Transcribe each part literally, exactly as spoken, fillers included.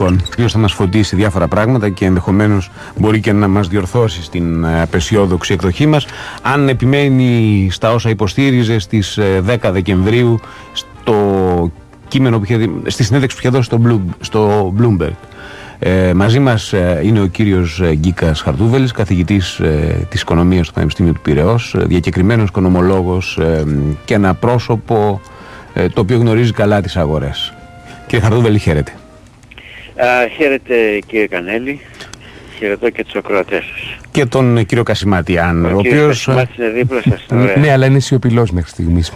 ο οποίος θα μας φωτίσει διάφορα πράγματα και ενδεχομένως μπορεί και να μας διορθώσει στην απεσιόδοξη εκδοχή μας, αν επιμένει στα όσα υποστήριζε στις δέκα Δεκεμβρίου στο κείμενο που είχε, στη συνέντευξη που είχε δώσει στο, Blue, στο Bloomberg. Ε, μαζί μας ε, είναι ο κύριος Γκίκας Χαρτούβελης, καθηγητής ε, της οικονομίας του Πανεπιστήμιου του Πειραιώς, ε, διακεκριμένος οικονομολόγος ε, και ένα πρόσωπο ε, το οποίο γνωρίζει καλά τις αγορές. Κύριε Χαρτούβελη, χαίρετε. Α, χαίρετε κύριε Κανέλη, χαιρετώ και τους ακροατές σας. Και τον κύριο Κασιματιάν, ο, ο οποίος... Κασιμάτης είναι δίπλα σας. Ναι, αλλά είναι σιωπηλός μέχρι στιγμής.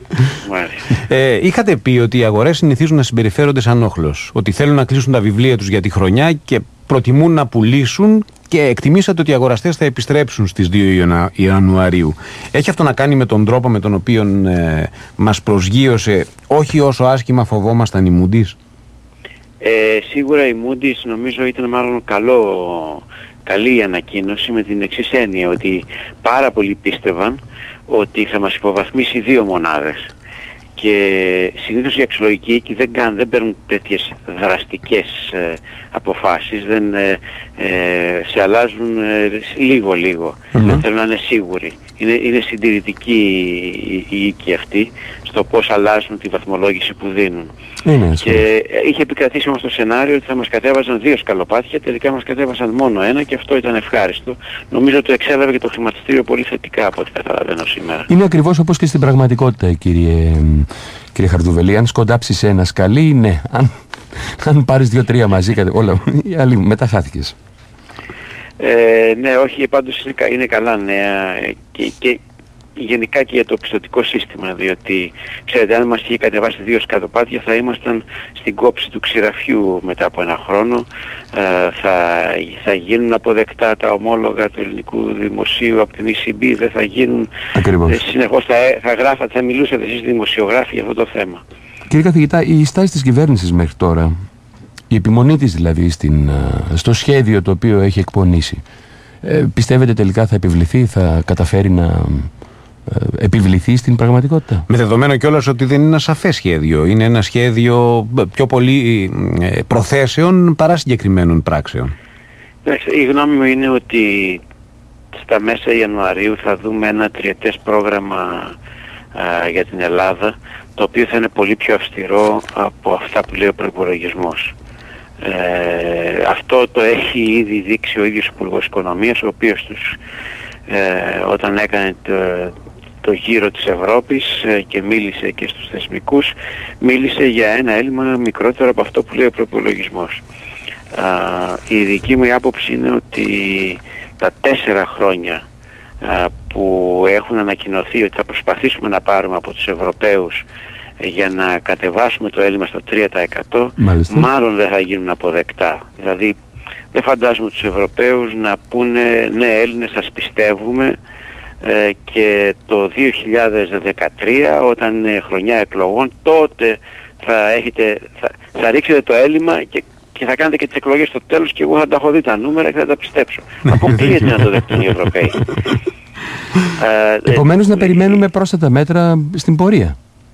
ε, είχατε πει ότι οι αγορές συνηθίζουν να συμπεριφέρονται σαν όχλος, ότι θέλουν να κλείσουν τα βιβλία τους για τη χρονιά και προτιμούν να πουλήσουν, και εκτιμήσατε ότι οι αγοραστές θα επιστρέψουν στις δύο Ιανουαρίου. Έχει αυτό να κάνει με τον τρόπο με τον οποίο ε, μας προσγείωσε, όχι όσο άσχημα φοβόμασταν οι Moody's? Ε, σίγουρα η Moody's νομίζω ήταν μάλλον καλό, καλή η ανακοίνωση, με την εξής έννοια, ότι πάρα πολλοί πίστευαν ότι θα μας υποβαθμίσει δύο μονάδες. Και συνήθως οι αξιολογικοί οίκοι δεν, κάνουν, δεν παίρνουν τέτοιες δραστικές ε, αποφάσεις, δεν, ε, ε, σε αλλάζουν λίγο-λίγο, ε, mm-hmm. θέλουν να είναι σίγουροι. Είναι, είναι συντηρητικοί οι, οι οίκοι αυτοί στο πώς αλλάζουν τη βαθμολόγηση που δίνουν. Mm-hmm. Και είχε επικρατήσει όμως το σενάριο ότι θα μας κατέβαζαν δύο σκαλοπάτια, τελικά μας κατέβαζαν μόνο ένα, και αυτό ήταν ευχάριστο. Νομίζω ότι εξέλαβε και το χρηματιστήριο πολύ θετικά από ό,τι καταλαβαίνω σήμερα. Είναι ακριβώς όπως και στην πραγματικότητα, κύριε, κύριε Χαρτούβελη. Αν σκοντάψεις ένα σκαλί, ναι. Αν, αν πάρεις δύο-τρία μαζί, όλα, μετά χάθηκες. Ε, ναι, όχι, πάντως είναι, είναι καλά νέα και, και γενικά και για το πιστωτικό σύστημα, διότι ξέρετε, αν μας είχε κατεβάσει δύο σκατοπάτια θα ήμασταν στην κόψη του ξηραφιού μετά από ένα χρόνο. Ε, θα, θα γίνουν αποδεκτά τα ομόλογα του ελληνικού δημοσίου από την ι σι μπι, δεν θα γίνουν. Ακριβώς. Ε, συνεχώς θα, θα γράφατε, θα μιλούσατε εσείς δημοσιογράφοι για αυτό το θέμα. Κύριε καθηγητά, η στάση της κυβέρνησης μέχρι τώρα, η επιμονή της δηλαδή στην, στο σχέδιο το οποίο έχει εκπονήσει, ε, πιστεύετε τελικά θα επιβληθεί, θα καταφέρει να ε, επιβληθεί στην πραγματικότητα? Με δεδομένο κιόλας ότι δεν είναι ένα σαφές σχέδιο. Είναι ένα σχέδιο πιο πολύ ε, προθέσεων παρά συγκεκριμένων πράξεων. Η γνώμη μου είναι ότι στα μέσα Ιανουαρίου θα δούμε ένα τριετές πρόγραμμα α, για την Ελλάδα, το οποίο θα είναι πολύ πιο αυστηρό από αυτά που λέει ο προϋπολογισμός. Ε, αυτό το έχει ήδη δείξει ο ίδιος ο Υπουργός Οικονομίας, ο οποίος τους, ε, όταν έκανε το, το γύρο της Ευρώπης ε, και μίλησε και στους θεσμικούς, μίλησε για ένα έλλειμμα μικρότερο από αυτό που λέει ο προϋπολογισμός. Ε, η δική μου άποψη είναι ότι τα τέσσερα χρόνια ε, που έχουν ανακοινωθεί ότι θα προσπαθήσουμε να πάρουμε από τους Ευρωπαίους για να κατεβάσουμε το έλλειμμα στο τρία τοις εκατό, μάλιστα, μάλλον δεν θα γίνουν αποδεκτά. Δηλαδή δεν φαντάζομαι τους Ευρωπαίους να πούνε ναι, Έλληνες, σας πιστεύουμε, ε, και το δύο χιλιάδες δεκατρία, όταν είναι χρονιά εκλογών, τότε θα, έχετε, θα, θα ρίξετε το έλλειμμα και, και θα κάνετε και τις εκλογές στο τέλος και εγώ θα τα έχω δει τα νούμερα και θα τα πιστέψω. Αποκλείεται να το δεχτούν οι Ευρωπαίοι. Επομένως να περιμένουμε πρόσθετα μέτρα στην πορεία.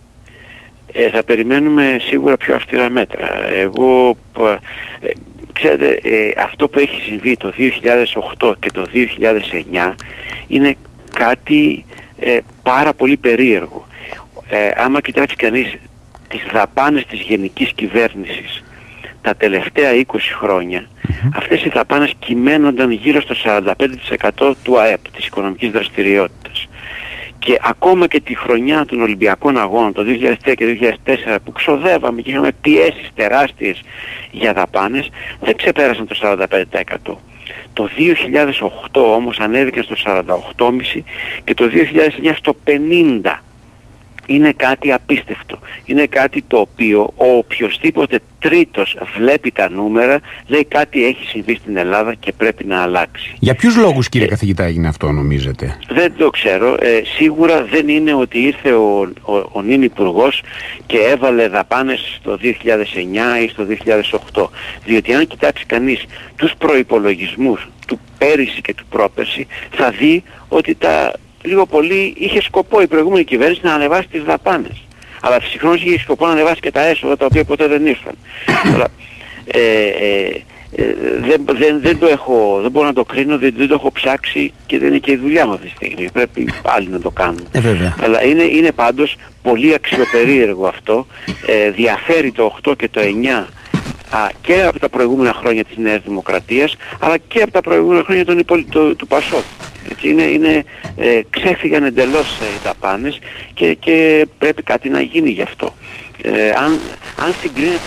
Ε, θα περιμένουμε σίγουρα πιο αυστηρά μέτρα. Εγώ, ε, ξέρετε, ε, αυτό που έχει συμβεί το δύο χιλιάδες οκτώ και το δύο χιλιάδες εννιά είναι κάτι ε, πάρα πολύ περίεργο. Ε, άμα κοιτάξει κανείς τις δαπάνες της γενικής κυβέρνησης τα τελευταία είκοσι χρόνια, mm-hmm. αυτές οι δαπάνες κυμαίνονταν γύρω στο σαράντα πέντε τοις εκατό του ΑΕΠ, της οικονομικής δραστηριότητας. Και ακόμα και τη χρονιά των Ολυμπιακών Αγώνων, το δύο χιλιάδες τρία και δύο χιλιάδες τέσσερα, που ξοδεύαμε και είχαμε πιέσεις τεράστιες για δαπάνες, δεν ξεπέρασαν το σαράντα πέντε τοις εκατό. Το δύο χιλιάδες οκτώ όμως ανέβηκε στο σαράντα οκτώ κόμμα πέντε τοις εκατό και το δύο χιλιάδες εννιά στο πενήντα τοις εκατό. Είναι κάτι απίστευτο. Είναι κάτι το οποίο ο οποιοσδήποτε τρίτος βλέπει τα νούμερα, λέει κάτι έχει συμβεί στην Ελλάδα και πρέπει να αλλάξει. Για ποιους λόγους, κύριε ε, καθηγητά, έγινε αυτό, νομίζετε? Δεν το ξέρω. Ε, σίγουρα δεν είναι ότι ήρθε ο, ο, ο νυν υπουργός και έβαλε δαπάνες στο δύο χιλιάδες εννιά ή στο δύο χιλιάδες οκτώ. Διότι αν κοιτάξει κανείς τους προϋπολογισμούς του πέρυσι και του πρόπερσι, θα δει ότι τα λίγο πολύ είχε σκοπό η προηγούμενη κυβέρνηση να ανεβάσει τις δαπάνες. Αλλά συγχρόνως είχε σκοπό να ανεβάσει και τα έσοδα, τα οποία ποτέ δεν ήρθαν. Αλλά ε, ε, ε, δεν, δεν, δεν το έχω, δεν μπορώ να το κρίνω, δεν, δεν το έχω ψάξει και δεν είναι και η δουλειά μου αυτή τη στιγμή. Πρέπει άλλοι να το κάνουν. Ε, βέβαια. Αλλά είναι, είναι πάντως πολύ αξιοπερίεργο αυτό. Ε, διαφέρει το οκτώ και το εννιά α, και από τα προηγούμενα χρόνια της Νέας Δημοκρατίας, αλλά και από τα προηγούμενα χρόνια των υπολοι... του, του Πασόκ. Έτσι, είναι, είναι, ε, ξέφυγαν εντελώς ε, οι δαπάνες και, και πρέπει κάτι να γίνει γι' αυτό. Ε, αν, αν συγκρίνεται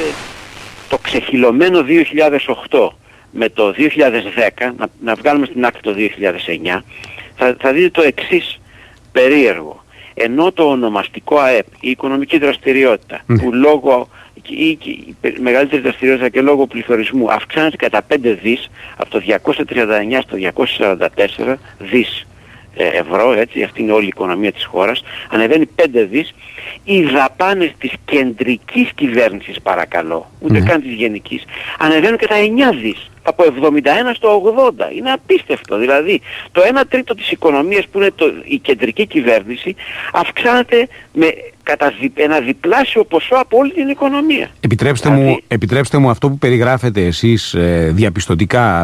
το ξεχυλωμένο δύο χιλιάδες οκτώ με το δύο χιλιάδες δέκα, να, να βγάλουμε στην άκρη το δύο χιλιάδες εννιά, θα, θα δείτε το εξής περίεργο. Ενώ το ονομαστικό ΑΕΠ, η οικονομική δραστηριότητα, mm. που λόγω ή η μεγαλύτερη δραστηριότητα και λόγω πληθωρισμού αυξάνεται κατά πέντε δις, από το διακόσια τριάντα εννιά στο διακόσια σαράντα τέσσερα δις ευρώ, έτσι, αυτή είναι όλη η οικονομία της χώρας, ανεβαίνει πέντε δις. Οι δαπάνες της κεντρικής κυβέρνησης, παρακαλώ, ούτε mm. καν της γενικής, ανεβαίνουν κατά εννιά δις, από εβδομήντα ένα στο ογδόντα. Είναι απίστευτο. Δηλαδή το ένα τρίτο της οικονομίας που είναι το, η κεντρική κυβέρνηση αυξάνεται με κατά δι, ένα διπλάσιο ποσό από όλη την οικονομία. Επιτρέψτε, δηλαδή, μου, επιτρέψτε μου αυτό που περιγράφετε εσείς ε, διαπιστωτικά,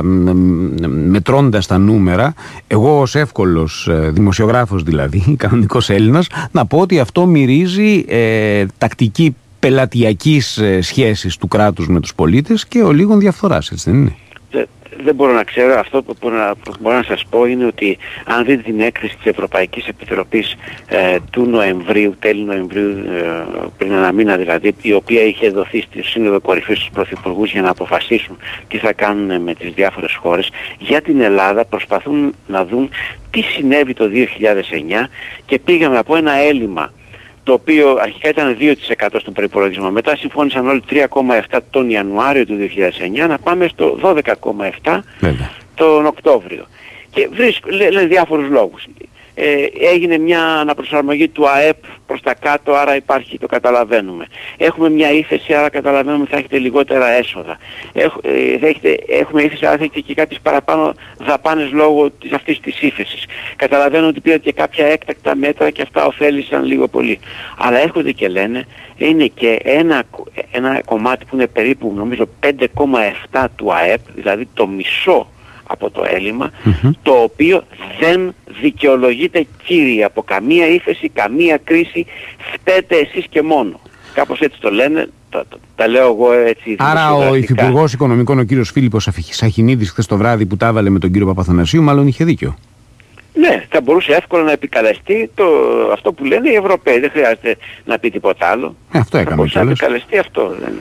μετρώντας τα νούμερα, εγώ ως εύκολος ε, δημοσιογράφος δηλαδή, κανονικός Έλληνας, να πω ότι αυτό μυρίζει ε, τακτική πελατειακής ε, σχέσης του κράτους με τους πολίτες και ο λίγων διαφθοράς, έτσι δεν είναι? Δεν μπορώ να ξέρω. Αυτό που μπορώ να, που μπορώ να σας πω είναι ότι αν δείτε την έκθεση της Ευρωπαϊκής Επιτροπής ε, του Νοεμβρίου, τέλη Νοεμβρίου, ε, πριν ένα μήνα δηλαδή, η οποία είχε δοθεί στη Σύνοδο Κορυφής στους Πρωθυπουργούς για να αποφασίσουν τι θα κάνουν με τις διάφορες χώρες, για την Ελλάδα προσπαθούν να δουν τι συνέβη το δύο χιλιάδες εννιά και πήγαμε από ένα έλλειμμα το οποίο αρχικά ήταν δύο τοις εκατό στον προϋπολογισμό. Μετά συμφώνησαν όλοι τρία κόμμα επτά τον Ιανουάριο του δύο χιλιάδες εννιά να πάμε στο δώδεκα κόμμα επτά τον Οκτώβριο. Και βρίσκουν, λένε διάφορους λόγους. Ε, έγινε μια αναπροσαρμογή του ΑΕΠ προς τα κάτω, άρα υπάρχει, το καταλαβαίνουμε. Έχουμε μια ύφεση, άρα καταλαβαίνουμε ότι θα έχετε λιγότερα έσοδα. Έχ, ε, θα έχετε, έχουμε ύφεση, άρα θα έχετε και κάποιες παραπάνω δαπάνες λόγω της, αυτής της ύφεσης. Καταλαβαίνω ότι πήρατε και κάποια έκτακτα μέτρα και αυτά ωφέλησαν λίγο πολύ. Αλλά έρχονται και λένε, είναι και ένα, ένα κομμάτι που είναι περίπου νομίζω πέντε κόμμα επτά του ΑΕΠ, δηλαδή το μισό από το έλλειμμα, mm-hmm. το οποίο δεν δικαιολογείται, κύριε, από καμία ύφεση, καμία κρίση, φταίτε εσείς και μόνο. Κάπως έτσι το λένε, τα, τα, τα λέω εγώ έτσι. Άρα ο Υφυπουργός Οικονομικών, ο κύριος Φίλιππος Σαχινίδης, χθες το βράδυ που τα έβαλε με τον κύριο Παπαθανασίου, μάλλον είχε δίκιο. Ναι, θα μπορούσε εύκολα να επικαλεστεί το, αυτό που λένε οι Ευρωπαίοι. Δεν χρειάζεται να πει τίποτα άλλο. Ε, αυτό έκανε. Θα μπορούσε να επικαλεστεί αυτό. Δεν...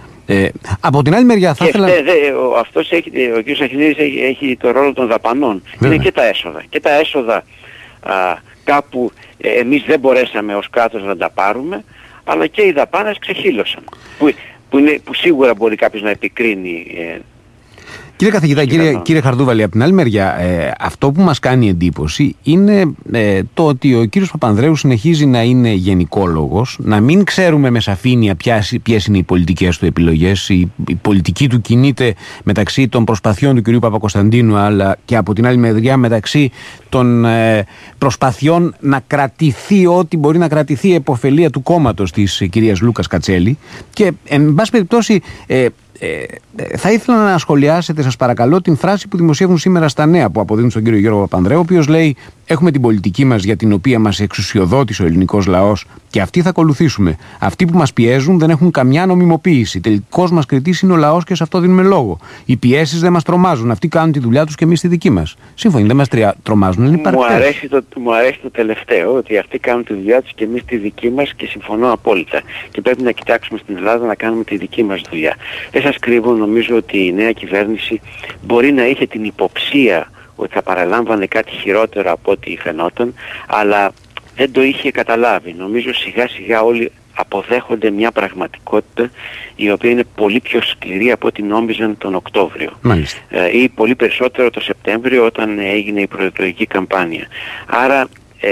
Ε, από την άλλη μεριά θα ήθελα... Και δε, ο, αυτός έχει, ο κ. Σαχινίδης έχει, έχει το ρόλο των δαπανών. Βέβαια. Είναι και τα έσοδα. Και τα έσοδα α, κάπου ε, εμείς δεν μπορέσαμε ως κράτος να τα πάρουμε, αλλά και οι δαπάνες ξεχύλωσαν. Που, που, είναι, που σίγουρα μπορεί κάποιος να επικρίνει. Ε, Κύριε καθηγητά, κύριε, κύριε Χαρδούβαλη, από την άλλη μεριά, ε, αυτό που μας κάνει εντύπωση είναι ε, το ότι ο κύριος Παπανδρέου συνεχίζει να είναι γενικόλογος, να μην ξέρουμε με σαφήνεια ποιες είναι οι πολιτικές του επιλογές. Η, η πολιτική του κινείται μεταξύ των προσπαθειών του κυρίου Παπακοσταντίνου, αλλά και από την άλλη μεριά μεταξύ των ε, προσπαθειών να κρατηθεί ό,τι μπορεί να κρατηθεί η επωφελία του κόμματος της ε, κυρίας Λούκας Κατσέλη. Και, εν πάση περιπτώσει, ε, Ε, θα ήθελα να σχολιάσετε, σας παρακαλώ, την φράση που δημοσιεύουν σήμερα στα νέα που αποδίδουν στον κύριο Γιώργο Παπανδρέου, ο οποίος λέει: έχουμε την πολιτική μας για την οποία μας εξουσιοδότησε ο ελληνικός λαός και αυτή θα ακολουθήσουμε. Αυτοί που μας πιέζουν δεν έχουν καμιά νομιμοποίηση. Τελικός μας κριτής είναι ο λαός και σε αυτό δίνουμε λόγο. Οι πιέσεις δεν μας τρομάζουν. Αυτοί κάνουν τη δουλειά τους και εμείς τη δική μας. Σύμφωνα, δεν μας τρια... τρομάζουν. Είναι μου, αρέσει το, μου αρέσει το τελευταίο, ότι αυτοί κάνουν τη δουλειά τους και εμείς τη δική μας, και συμφωνώ απόλυτα. Και πρέπει να κοιτάξουμε στην Ελλάδα να κάνουμε τη δική μας δουλειά. Δεν σας κρύβω, νομίζω ότι η νέα κυβέρνηση μπορεί να είχε την υποψία ότι θα παραλάμβανε κάτι χειρότερο από ό,τι φαινόταν, αλλά δεν το είχε καταλάβει. Νομίζω σιγά σιγά όλοι αποδέχονται μια πραγματικότητα η οποία είναι πολύ πιο σκληρή από ό,τι νόμιζαν τον Οκτώβριο. Μάλιστα. Ε, ή πολύ περισσότερο το Σεπτέμβριο, όταν έγινε η προεκλογική καμπάνια. Άρα ε,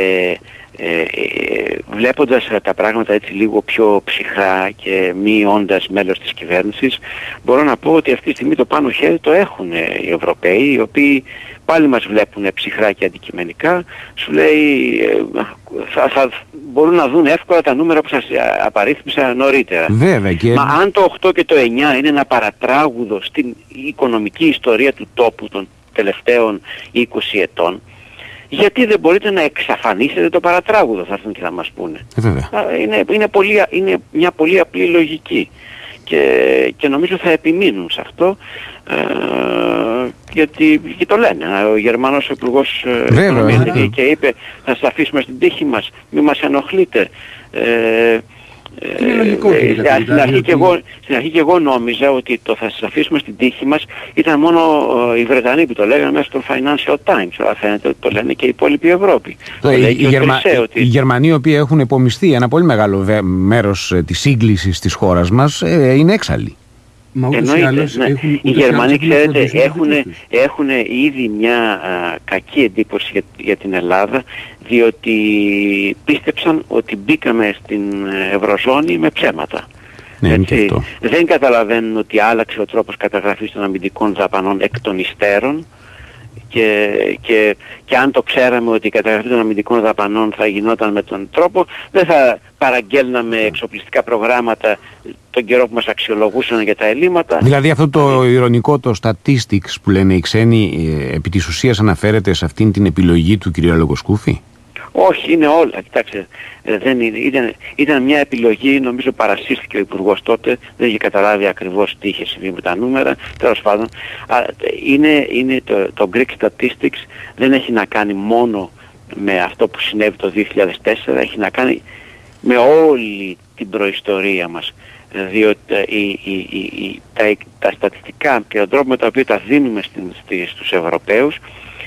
ε, ε, βλέποντας τα πράγματα έτσι λίγο πιο ψυχρά και μη όντας μέλος της κυβέρνησης, μπορώ να πω ότι αυτή τη στιγμή το πάνω χέρι το έχουν οι Ευρωπαίοι, οι οποίοι πάλι μας βλέπουν ψυχρά και αντικειμενικά, σου λέει ε, θα, θα μπορούν να δουν εύκολα τα νούμερα που σας απαρίθμησα νωρίτερα. Βέβαια, και... Μα αν το οκτώ και το εννιά είναι ένα παρατράγουδο στην οικονομική ιστορία του τόπου των τελευταίων είκοσι ετών, γιατί δεν μπορείτε να εξαφανίσετε το παρατράγουδο, θα έρθουν και θα μας πούνε. Ε, είναι, είναι, πολύ, είναι μια πολύ απλή λογική και, και νομίζω θα επιμείνουν σε αυτό, ε, γιατί και το λένε. Ο Γερμανός Υπουργός Οικονομίας και είπε θα σας αφήσουμε στην τύχη μας, μη μας ενοχλείτε. Ε, Είναι λογικό. Ε, στην, αρχή και εγώ, στην αρχή και εγώ νόμιζα ότι το θα σας αφήσουμε στην τύχη μας ήταν μόνο ε, οι Βρετανοί που το λέγανε μέσα στο Financial Times, αλλά φαίνεται ότι το λένε και η υπόλοιπη Ευρώπη. Το οι, οι, Γερμα... ότι... οι Γερμανοί οι οποίοι έχουν επομιστεί ένα πολύ μεγάλο μέρος ε, της σύγκλησης της χώρας μας ε, είναι έξαλλοι. Εννοείται, ναι. Οι Γερμανοί, ξέρετε, έχουν, έχουν ήδη μια α, κακή εντύπωση για, για την Ελλάδα, διότι πίστεψαν ότι μπήκαμε στην Ευρωζώνη με ψέματα. Ναι, έτσι, δεν καταλαβαίνουν ότι άλλαξε ο τρόπος καταγραφής των αμυντικών δαπανών εκ των υστέρων, και, και, και αν το ξέραμε ότι η καταγραφή των αμυντικών δαπανών θα γινόταν με τον τρόπο, δεν θα παραγγέλναμε εξοπλιστικά προγράμματα τον καιρό που μας αξιολογούσαν για τα ελλείμματα. Δηλαδή αυτό το ηρωνικό, το statistics που λένε οι ξένοι, επί της ουσίας αναφέρεται σε αυτήν την επιλογή του κ. Λογοσκούφη? Όχι, είναι όλα. Κοιτάξτε, δεν είναι, ήταν, ήταν μια επιλογή, νομίζω παρασύρθηκε ο Υπουργός τότε, δεν είχε καταλάβει ακριβώς τι είχε συμβεί με τα νούμερα, τέλος πάντων. Είναι, είναι το, το Greek Statistics δεν έχει να κάνει μόνο με αυτό που συνέβη το δύο χιλιάδες τέσσερα, έχει να κάνει με όλη την προϊστορία μας. Διότι η, η, η, η, τα, τα στατιστικά και τον τρόπο με τον οποίο τα δίνουμε στην, στη, στους Ευρωπαίους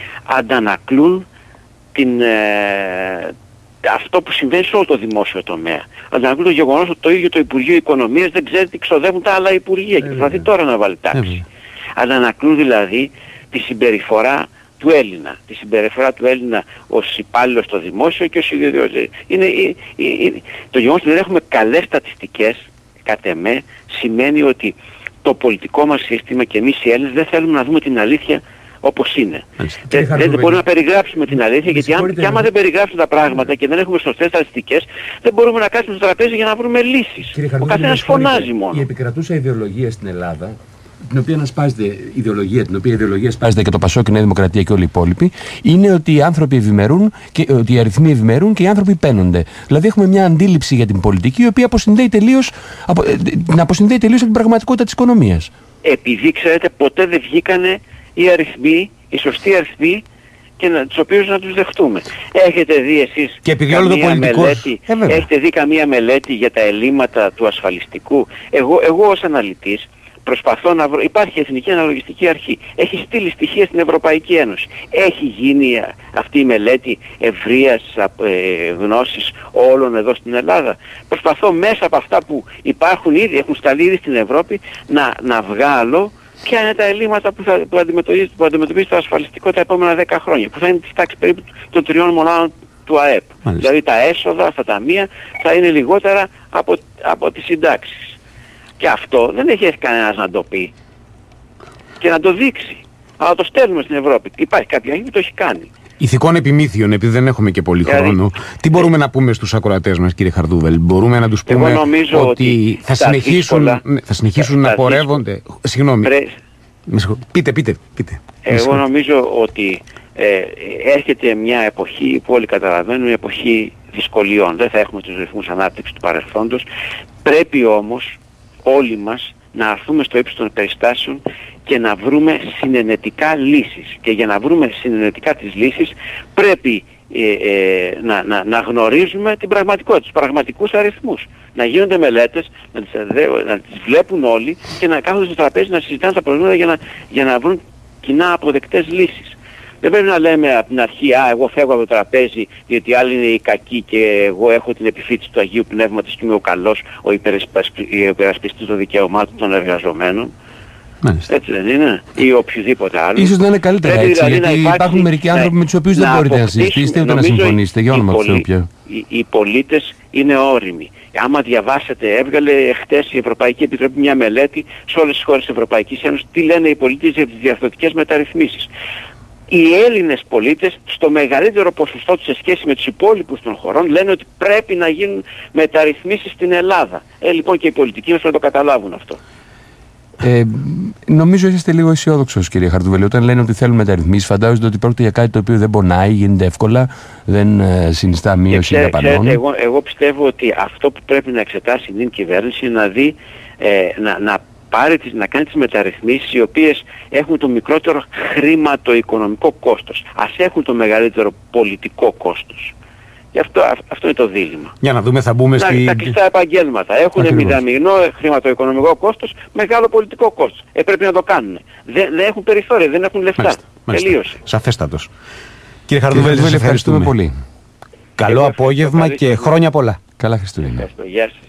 αντανακλούν την, ε, αυτό που συμβαίνει σε όλο το δημόσιο τομέα. Αντανακλούν το γεγονός ότι το ίδιο το Υπουργείο Οικονομίας δεν ξέρει τι ξοδεύουν τα άλλα Υπουργεία και προσπαθεί τώρα να βάλει τάξη. Αντανακλούν δηλαδή τη συμπεριφορά του Έλληνα, τη συμπεριφορά του Έλληνα ως υπάλληλος στο δημόσιο και ως ιδιωτικός. Είναι, είναι, είναι, το γεγονός ότι δεν έχουμε καλές στατιστικές, κατ' εμέ, σημαίνει ότι το πολιτικό μας σύστημα και εμείς οι Έλληνες δεν θέλουμε να δούμε την αλήθεια όπως είναι. Δεν, δεν μπορούμε να περιγράψουμε την αλήθεια, γιατί αν, και άμα δεν περιγράψουμε τα πράγματα και δεν έχουμε σωστές στατιστικές, δεν μπορούμε να κάτσουμε στο τραπέζι για να βρούμε λύσεις. Ο καθένας φωνάζει μόνο. Η επικρατούσα ιδεολογία στην Ελλάδα, την οποία σπάζεται ιδεολογία, την οποία ιδεολογία σπάζεται και το Πασόκ και η Νέα Δημοκρατία και όλοι οι υπόλοιποι, είναι ότι οι άνθρωποι ευημερούν και ότι οι αριθμοί ευημερούν και οι άνθρωποι παίνονται. Δηλαδή έχουμε μια αντίληψη για την πολιτική, η οποία αποσυνδέει τελείως από, να αποσυνδέει τελείως από την πραγματικότητα της οικονομίας. Επειδή ξέρετε ποτέ δεν βγήκανε οι αριθμοί, οι σωστοί αριθμοί, και να, τους οποίους να τους δεχτούμε. Έχετε δει εσείς και επειδή όλο το πολιτικός... μελέτη, ε, έχετε δει καμία μελέτη για τα ελλείμματα του ασφαλιστικού? Εγώ, εγώ ως αναλυτής προσπαθώ να βρω, υπάρχει Εθνική Αναλογιστική Αρχή, έχει στείλει στοιχεία στην Ευρωπαϊκή Ένωση. Έχει γίνει αυτή η μελέτη ευρείας ε, γνώσης όλων εδώ στην Ελλάδα? Προσπαθώ μέσα από αυτά που υπάρχουν ήδη, έχουν σταλεί ήδη στην Ευρώπη, να, να βγάλω ποια είναι τα ελλείμματα που, θα, που, αντιμετωπίζει, που αντιμετωπίζει το ασφαλιστικό τα επόμενα δέκα χρόνια, που θα είναι της τάξης περίπου των τριών μονάδων του ΑΕΠ. Μάλιστα. Δηλαδή τα έσοδα στα ταμεία θα είναι λιγότερα από, από τις συντάξεις. Και αυτό δεν έχει έρθει κανένας να το πει και να το δείξει. Αλλά το στέλνουμε στην Ευρώπη. Υπάρχει κάποια αρχή που το έχει κάνει. Ηθικών επιμήθειων, επειδή δεν έχουμε και πολύ δηλαδή, χρόνο, τι μπορούμε ε... να πούμε στους ακροατές μας, κύριε Χαρδούβελ? Μπορούμε να τους πούμε ότι, ότι θα συνεχίσουν, δύσκολα, θα συνεχίσουν θα, να πορεύονται? Δύσκολα. Συγγνώμη. Πρέ... Πείτε, πείτε, πείτε. Εγώ νομίζω ότι ε, έρχεται μια εποχή που όλοι καταλαβαίνουν, μια εποχή δυσκολιών. Δεν θα έχουμε τους ρυθμούς ανάπτυξης του παρελθόντος. Πρέπει όμως όλοι μας να αρθούμε στο ύψος των περιστάσεων και να βρούμε συνενετικά λύσεις. Και για να βρούμε συνενετικά τις λύσεις πρέπει ε, ε, να, να, να γνωρίζουμε την πραγματικότητα, τους πραγματικούς αριθμούς. Να γίνονται μελέτες, να τις, να τις βλέπουν όλοι και να κάθονται στο τραπέζι να συζητάνε τα προβλήματα για να, για να βρουν κοινά αποδεκτές λύσεις. Δεν πρέπει να λέμε από την αρχή, α, εγώ φεύγω από το τραπέζι γιατί άλλοι είναι οι κακοί και εγώ έχω την επιφύτηση του Αγίου Πνεύματος και είμαι ο καλός, ο υπερασπιστής των δικαιωμάτων των εργαζομένων. Μάλιστα. Έτσι δεν είναι? Ή οποιοδήποτε άλλο. Ίσως να είναι καλύτερα πρέπει έτσι, δηλαδή γιατί υπάρξει, υπάρχουν μερικοί άνθρωποι ναι, με τους οποίους δεν μπορείτε να συζητήσετε ούτε να συμφωνήσετε, για όνομα του Θεού πια. Οι, οι πολίτες είναι όριμοι. Άμα διαβάσετε, έβγαλε χτες η Ευρωπαϊκή Επιτροπή μια μελέτη σε όλες τις χώρες της Ευρωπαϊκής Ένωσης, τι λένε οι πολίτες για τις διαρθρωτικές μεταρρυθμίσεις. οι Έλληνες πολίτες στο μεγαλύτερο ποσοστό τους σε σχέση με τους υπόλοιπους των χωρών λένε ότι πρέπει να γίνουν μεταρρυθμίσεις στην Ελλάδα. Ε, λοιπόν και οι πολιτικοί μας να το καταλάβουν αυτό. Ε, νομίζω είσαστε λίγο αισιόδοξος, κύριε Χαρτουβέλη. Όταν λένε ότι θέλουν μεταρρυθμίσεις, φαντάζονται ότι πρόκειται για κάτι το οποίο δεν πονάει, γίνεται εύκολα, δεν ε, συνιστά μείωση δαπανών. Εγώ, εγώ πιστεύω ότι αυτό που πρέπει να εξετάσει η κυβέρνηση είναι να δει, ε, να, να, πάρει τις, να κάνει τις μεταρρυθμίσεις οι οποίες έχουν το μικρότερο χρηματοοικονομικό κόστος. Ας έχουν το μεγαλύτερο πολιτικό κόστος. Γι' αυτό, αυτό είναι το δίλημμα. Για να δούμε, θα μπούμε να, στη... Τα κλειστά επαγγέλματα έχουν μηδαμινό χρηματοοικονομικό κόστος, μεγάλο πολιτικό κόστος. Ε, πρέπει να το κάνουν. Δεν, δεν έχουν περιθώρια, δεν έχουν λεφτά. Μάλιστα, μάλιστα. Τελείωσε. Σαφέστατος. Κύριε Χαρδουβέλη, σας ευχαριστούμε πολύ. Καλό απόγευμα και χρόνια πολλά. Καλά Χριστούγεννα. Γεια σας.